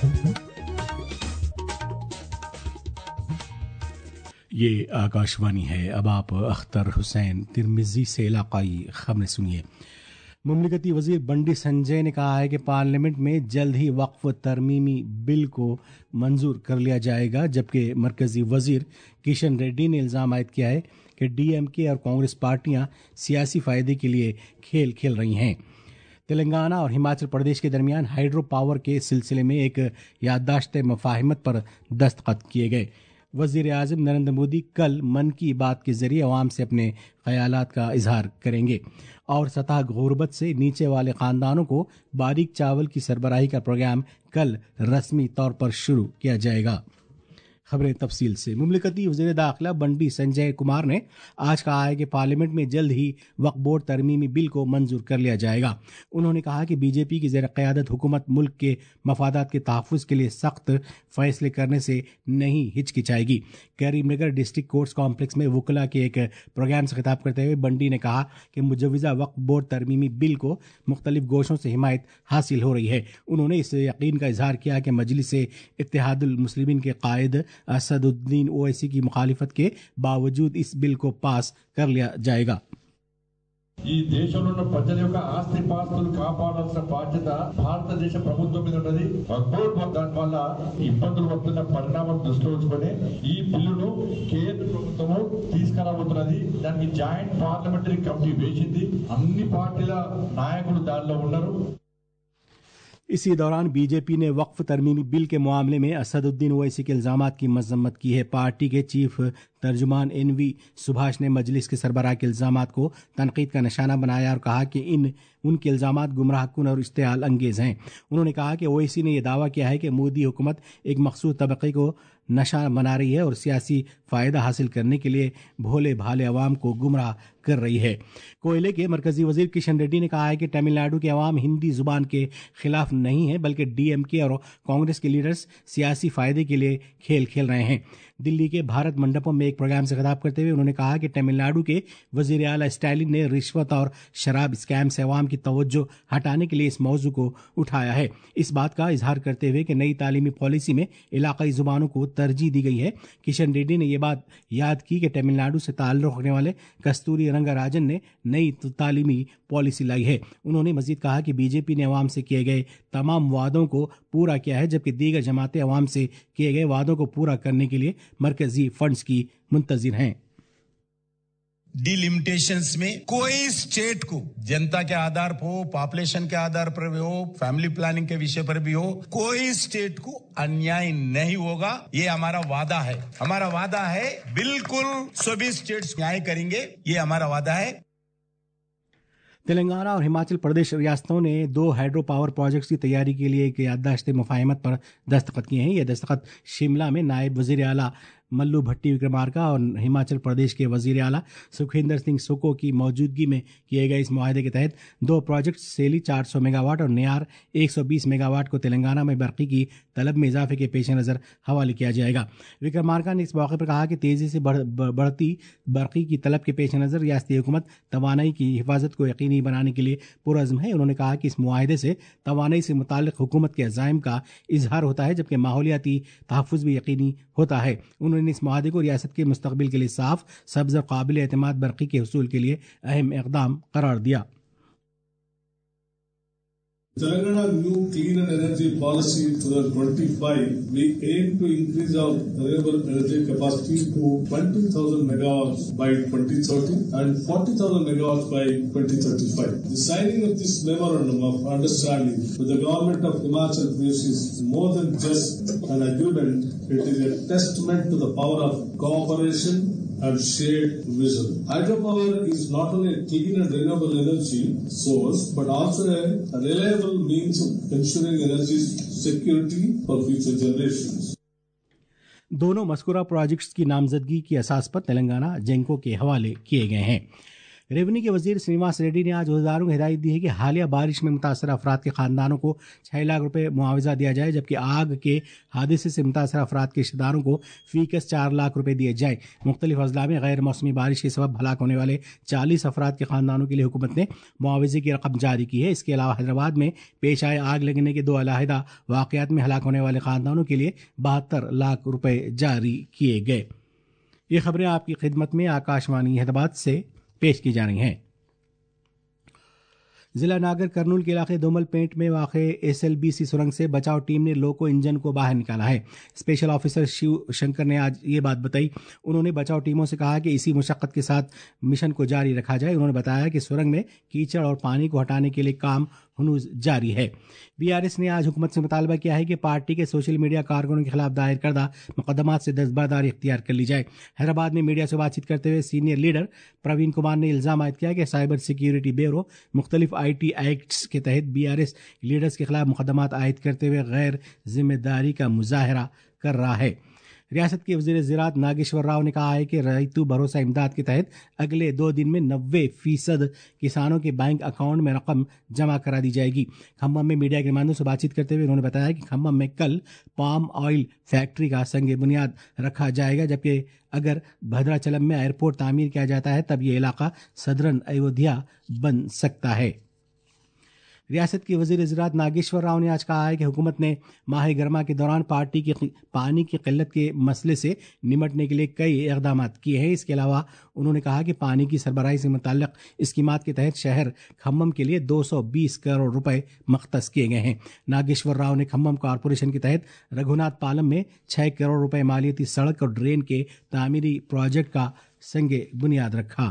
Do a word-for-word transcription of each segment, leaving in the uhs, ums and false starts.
ये आकाशवाणी है। अब आप अख्तर हुसैन तिरमिज़ी से इलाकाई खबरें सुनिए। मुमलिकती वजीर बंडी संजय ने कहा है कि पार्लियामेंट में जल्द ही वक्फ तरमीमी बिल को मंजूर कर लिया जाएगा, जबकि मरकजी वजीर किशन रेड्डी ने इल्ज़ाम आयद किया है कि डीएमके और कांग्रेस पार्टियां सियासी फ़ायदे के लिए खेल खेल रही हैं। तेलंगाना और हिमाचल प्रदेश के दरमियान हाइड्रो पावर के सिलसिले में एक याददाश्त मफाहिमत पर दस्तखत किए गए। वज़ीर आज़म नरेंद्र मोदी कल मन की बात के ज़रिए अवाम से अपने ख़यालात का इजहार करेंगे और सतह गुर्बत से नीचे वाले ख़ानदानों को बारीक चावल की सरबराही का प्रोग्राम कल रस्मी तौर पर शुरू किया जाएगा। खबरें तफसील से। मुमलिकती वज़ीर दाखिला बंडी संजय कुमार ने आज कहा है कि पार्लियामेंट में जल्द ही वक्फ बोर्ड तरमीमी बिल को मंजूर कर लिया जाएगा। उन्होंने कहा कि बीजेपी की ज़ेर क़यादत हुकूमत मुल्क के मफादात के तहफ़्फ़ुज़ के लिए सख्त फ़ैसले करने से नहीं हिचकिचाएगी। करीमनगर डिस्ट्रिक्ट कोर्ट्स कॉम्प्लेक्स में वकला के एक प्रोग्राम से खिताब करते हुए बंडी ने कहा कि मुजव्वज़ा वक्फ बोर्ड तरमीमी बिल को मुख्तलिफ गोशों से हिमायत हासिल हो रही है। उन्होंने इस यकीन का इजहार किया कि मजलिस इत्तेहादुल मुस्लिमीन के कायद असदुद्दीन ओवैसी की मुखालिफत के बावजूद इस बिल को पास कर लिया जाएगा। ఈ దేశంలో ఉన్న ప్రజల యొక్క ఆస్తి పాస్తులు కాపాడాల్సిన బాధ్యత భారతదేశ ప్రభుత్వం మీద ఉన్నది. వక్ఫ్ దాని వల్ల ఇబ్బందులు వస్తున్న పరిణామం దృష్టిలో ఉంచుకొని ఈ బిల్లును కేంద్ర ప్రభుత్వము తీసుకురాబోతున్నది. దానికి జాయింట్ పార్లమెంటరీ కమిటీ వేసింది. అన్ని పార్టీల నాయకులు దానిలో ఉన్నారు. इसी दौरान बीजेपी ने वक्फ तरमीमी बिल के मामले में असदुद्दीन ओवैसी के इल्ज़ामात की मजम्मत की है। पार्टी के चीफ तर्जुमान एन वी सुभाष ने मजलिस के सरबराह के इल्ज़ामात को तनकीद का निशाना बनाया और कहा कि इन उनके इल्ज़ामात गुमराहकुन और इश्तिहाल अंगेज़ हैं। उन्होंने कहा कि ओवैसी ने यह दावा किया है कि मोदी हुकूमत एक मखसूस तबके को नशा बना रही है और सियासी फ़ायदा हासिल करने के लिए भोले भाले अवाम को गुमराह कर रही है। कोयले के मरकजी वजीर किशन रेड्डी ने कहा है कि तमिलनाडु के अवाम हिंदी ज़ुबान के खिलाफ नहीं है, बल्कि डीएमके और कांग्रेस के लीडर्स सियासी फ़ायदे के लिए खेल खेल रहे हैं। दिल्ली के भारत मंडपम में एक प्रोग्राम से खिताब करते हुए उन्होंने कहा कि तमिलनाडु के वज़ीर आला स्टालिन ने रिश्वत और शराब स्कैम से अवाम की तवज्जो हटाने के लिए इस मौजू को उठाया है। इस बात का इजहार करते हुए कि नई तालीमी पॉलिसी में इलाकाई ज़ुबानों को तरजीह दी गई है, किशन रेड्डी ने यह बात याद की कि तमिलनाडु से ताल्लुक़ रखने वाले कस्तूरी रंगाराजन ने नई तालीमी पॉलिसी लाई है। उन्होंने मजीद कहा कि बीजेपी ने अवाम से किए गए तमाम वादों को पूरा किया है, जबकि दीगर जमातें अवाम से किए गए वादों को पूरा करने के लिए मरकजी फंड्स की मुंतजिर हैं। डिलिमिटेशंस में कोई स्टेट को जनता के आधार पर हो, पॉपुलेशन के आधार पर भी हो, फैमिली प्लानिंग के विषय पर भी हो, कोई स्टेट को अन्याय नहीं होगा। ये हमारा वादा है। हमारा वादा है बिल्कुल सभी स्टेट्स न्याय करेंगे, ये हमारा वादा है। तेलंगाना और हिमाचल प्रदेश रियासतों ने दो हाइड्रो पावर प्रोजेक्ट्स की तैयारी के लिए एक याददाश्त मुफाहिमत पर दस्तखत किए हैं। यह दस्तखत शिमला में नायब वज़ीर आला मल्लू भट्टी विक्रमार्का और हिमाचल प्रदेश के वज़ीर आला सुखविंदर सिंह सुक्खू की मौजूदगी में किए गए इस मुआहदे के तहत दो प्रोजेक्ट सेली चार सौ मेगावाट और नियार एक सौ बीस मेगावाट को तेलंगाना में बरक़ी की तलब में इजाफे के पेश नज़र हवाले किया जाएगा। विक्रमार्का ने इस मौके पर कहा कि तेज़ी से बढ़, बढ़ती बरक़ी की तलब के पेश नज़र रियासती हुकूमत तवानाई की हिफाजत को यकीनी बनाने के लिए पुरज़्म है। उन्होंने कहा कि इस मुआहदे से तवानाई से मुताल्लिक़ हुकूमत के अज़ाइम का इजहार होता है, जबकि माहौलियाती तहफ़्फ़ुज़ भी यकीनी होता है। उन्होंने इस मुआहदे को रियासत के मुस्तक़बिल के लिए साफ, सब्ज़ और काबिल एतमाद बरक़ी के हुसूल के लिए अहम इक़दाम करार दिया। Telangana new clean and energy policy twenty twenty-five, we aim to increase our renewable energy capacity to twenty thousand megawatts by twenty thirty and forty thousand megawatts by twenty thirty-five. The signing of this memorandum of understanding with the government of Himachal Pradesh is more than just an agreement. It is a testament to the power of cooperation and shared vision. Hydropower is not only a clean and renewable energy source, but also a reliable means of ensuring energy security for future generations. दोनों मज़कूरा projects की नामजदगी की असास पर तेलंगाना जेंको के हवाले किए गए हैं। रेवेन्यू के वजीर श्रीनिवास रेड्डी ने आज उद्योगदारों को हिदायत दी है कि हालिया बारिश में मुतासर अफराद के खानदानों को छह लाख रुपए मुआवजा दिया जाए, जबकि आग के हादसे से मुतासर अफराद के रिश्तेदारों को फीकस चार लाख रुपए दिए जाए। मुख्तलिफ अजला में गैर मौसमी बारिश के सबब हलाक होने वाले चालीस अफराद के खानदानों के लिए हुकूमत ने मुआवजे की रकम जारी की है। इसके अलावा हैदराबाद में पेश आए आग लगने के दो अलहदा वाकयात में हलाक होने वाले खानदानों के लिए बहत्तर लाख रुपए जारी किए गए। ये खबरें आपकी खिदमत में आकाशवाणी हैदराबाद से पेश की जा रही हैं। जिला नागर कर्नूल के इलाके दोमल पेंट में वाक़ एस एल बी सी सुरंग से बचाव टीम ने लोको इंजन को बाहर निकाला है। स्पेशल ऑफिसर शिव शंकर ने आज ये बात बताई। उन्होंने बचाव टीमों से कहा कि इसी मुशक्क़त के साथ मिशन को जारी रखा जाए। उन्होंने बताया कि सुरंग में कीचड़ और पानी को हटाने के लिए काम हनूज जारी है। बीआरएस ने आज हुकूमत से मुतालबा किया है कि पार्टी के सोशल मीडिया कारकुनों के खिलाफ दायर करदा मुकदमात से दस्तबरदारी इख्तियार कर ली जाए। हैदराबाद में मीडिया से बातचीत करते हुए सीनियर लीडर प्रवीण कुमार ने इल्ज़ाम आयद किया कि साइबर सिक्योरिटी ब्यूरो मुख्तलिफ आई टी एक्ट्स के तहत बीआरएस लीडर्स के खिलाफ मुकदमात आयद करते हुए गैर जिम्मेदारी का मुजाहरा कर रहा है। रियासत के वज़ीर ज़राअत नागेश्वर राव ने कहा है कि रईतू भरोसा इमदाद के तहत अगले दो दिन में नब्बे फीसद किसानों के बैंक अकाउंट में रकम जमा करा दी जाएगी। खम्मम में मीडिया के नुमाइंदों से बातचीत करते हुए उन्होंने बताया कि खम्मम में कल पाम ऑयल फैक्ट्री का संग बुनियाद रखा जाएगा, जबकि अगर भद्राचलम में एयरपोर्ट तामीर किया जाता है तब ये इलाका सदरन अयोध्या बन सकता है। रियासत के वज़ीर ज़राअत नागेश्वर राव ने आज कहा है कि हुकूमत ने माह गरमा के दौरान पार्टी की पानी की किल्लत के मसले से निमटने के लिए कई इक़दाम किए हैं। इसके अलावा उन्होंने कहा कि पानी की सरबराही से मुताल्लिक़ स्कीमात के तहत शहर खम्मम के लिए दो सौ बीस करोड़ रुपए मख्तस किए गए हैं। नागेश्वर राव ने खम्मम कॉरपोरेशन के तहत रघुनाथ पालम में छः करोड़ रुपए मालियती सड़क और ड्रेन के तामीरी प्रोजेक्ट का संगे बुनियाद रखा।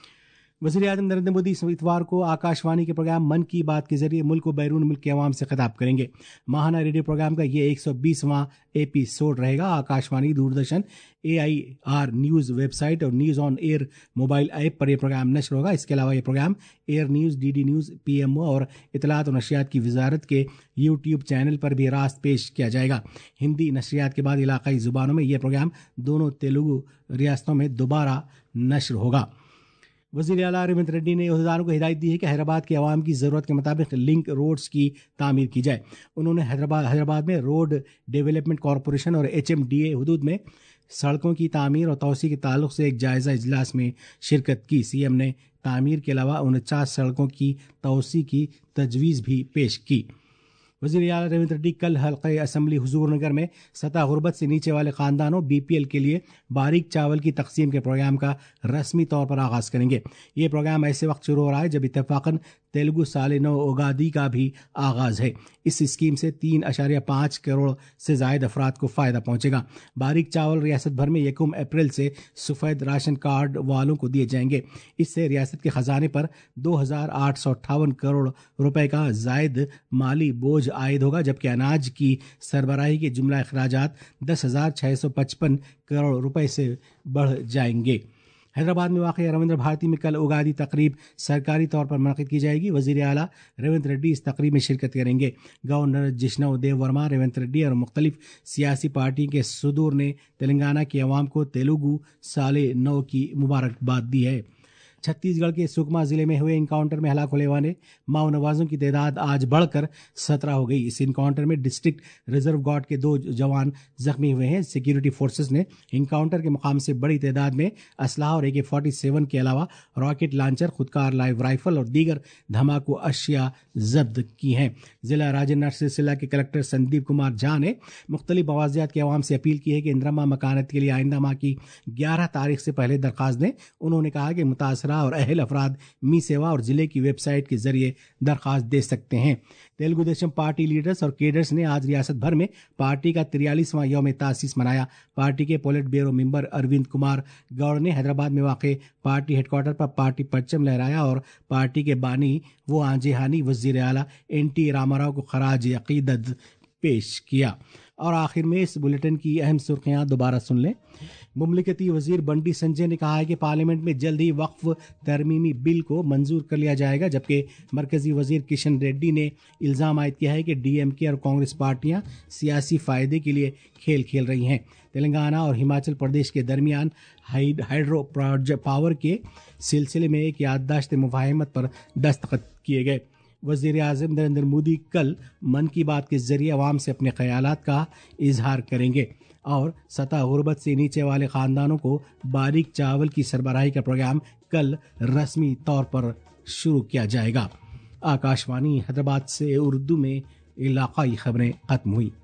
वज़ीर आज़म नरेंद्र मोदी इतवार को आकाशवाणी के प्रोग्राम मन की बात के जरिए मुल्क व बैरून मुल्क के अवाम से खिताब करेंगे। माहाना रेडियो प्रोग्राम का ये एक सौ बीसवां एपिसोड रहेगा। Akashvani, Doordarshan, A I R news website और news on air mobile app पर यह प्रोग्राम नश्र होगा। इसके अलावा ये program air news, D D news, P M O और इतलात और नशियात की वजारत के यूट्यूब चैनल पर भी रास्त पेश किया जाएगा। हिंदी नशियात के बाद इलाकाई ज़ुबानों में यह प्रोग्राम दोनों तेलुगु रियासतों में दोबारा नश्र होगा। वज़ीर आला रेवंत रेड्डी ने उहदेदारों को हिदायत दी है कि हैदराबाद के अवाम की ज़रूरत के मुताबिक लिंक रोड्स की तामीर की जाए। उन्होंने हैदराबाद हैदराबाद में रोड डेवलपमेंट कॉरपोरेशन और एच एम डी ए हुदूद में सड़कों की तामीर और तौसी के ताल्लुक से एक जायज़ा इजलास में शिरकत की। सी एम ने तामीर के अलावा उनचास सड़कों की तौसी की तजवीज़ भी पेश की। वज़ीर आला रेवंत रेड्डी कल हल्क़े असम्बली हुजूर नगर में सतह गुर्बत से नीचे वाले ख़ानदानों बी पी एल के लिए बारीक चावल की तकसीम के प्रोग्राम का रस्मी तौर पर आगाज़ करेंगे। ये प्रोग्राम ऐसे वक्त शुरू हो रहा है जब इत्तेफाकन तेलुगु साल नौ उगादी का भी आगाज़ है। इस स्कीम से तीन अशारिया पाँच करोड़ से ज़ायद अफराद को फ़ायदा पहुँचेगा। बारीक चावल रियासत भर में यकम अप्रैल से सफ़ेद राशन कार्ड वालों को दिए जाएंगे। इससे रियासत के ख़जाने पर दो हज़ार आठ सौ अट्ठावन करोड़ रुपए का ज़ायद माली बोझ आयद होगा, जबकि अनाज की सरबराही के जुमला अखराजात दस हज़ार छः सौ पचपन करोड़ रुपए से बढ़ जाएंगे। हैदराबाद में वाक़ रविंद्र भारती में कल उगादी तकरीब सरकारी तौर पर मुनक़िद की जाएगी। वज़ीर आला रेवंत रेड्डी इस तकरीब में शिरकत करेंगे। गवर्नर जिष्णु देव वर्मा, रेवंत रेड्डी और मुख्तलिफ सियासी पार्टी के सदूर ने तेलंगाना के अवाम को तेलुगु साले नौ की मुबारकबाद दी है। छत्तीसगढ़ के सुकमा जिले में हुए इनकाउंटर में हलाक होने वाले माओ नवाजों की तादाद आज बढ़कर सत्रह हो गई। इस इनकाउंटर में डिस्ट्रिक्ट रिजर्व गार्ड के दो जवान जख्मी हुए हैं। सिक्योरिटी फोर्सेस ने इनकाउंटर के मुकाम से बड़ी तादाद में असलाह और ए के फोर्टी सेवन के अलावा रॉकेट लॉन्चर, खुदकार लाइव राइफल और दीगर धमाकू अशिया जब्त की हैं। जिला राजेंद्र सिलसिला के कलेक्टर संदीप कुमार झा ने मुख्तलिफ मवाजियात के अवाम से अपील की है कि इंदिरा मकानत के लिए आइंदा माह की ग्यारह तारीख से पहले दरख्वास्त दें। उन्होंने कहा कि मुतासरा और अहल अफराद मी सेवा और जिले की वेबसाइट के जरिए दरख्वास्त दे सकते हैं। तेलुगु देशम पार्टी लीडर्स और केडर्स ने आज रियासत भर में पार्टी का तिरयालीसवां यौम तासीस मनाया। पार्टी के polit bureau member Arvind Kumar Goud ने हैदराबाद में वाक़े पार्टी हेडक्वार्टर पर पार्टी परचम लहराया और पार्टी के बानी वो आंजेहानी वज़ीर आला एन टी रामाराव को खराज अकीदत पेश किया। اور آخر میں اس بلیٹن کی اہم سرخیاں دوبارہ سن لیں۔ مملکتی وزیر بنڈی سنجے نے کہا ہے کہ پارلیمنٹ میں جلد ہی وقف ترمیمی بل کو منظور کر لیا جائے گا، جبکہ مرکزی وزیر کشن ریڈی نے الزام عائد کیا ہے کہ ڈی ایم کے اور کانگریس پارٹیاں سیاسی فائدے کے لیے کھیل کھیل رہی ہیں۔ تلنگانہ اور ہماچل پردیش کے درمیان ہائیڈرو پاور کے سلسلے میں ایک یادداشت مفاہمت پر دستخط کیے گئے۔ وزیر اعظم نریندر مودی کل من کی بات کے ذریعے عوام سے اپنے خیالات کا اظہار کریں گے اور سطح غربت سے نیچے والے خاندانوں کو باریک چاول کی سربراہی کا پروگرام کل رسمی طور پر شروع کیا جائے گا۔ آکاشوانی حیدرآباد سے اردو میں علاقائی خبریں ختم ہوئی۔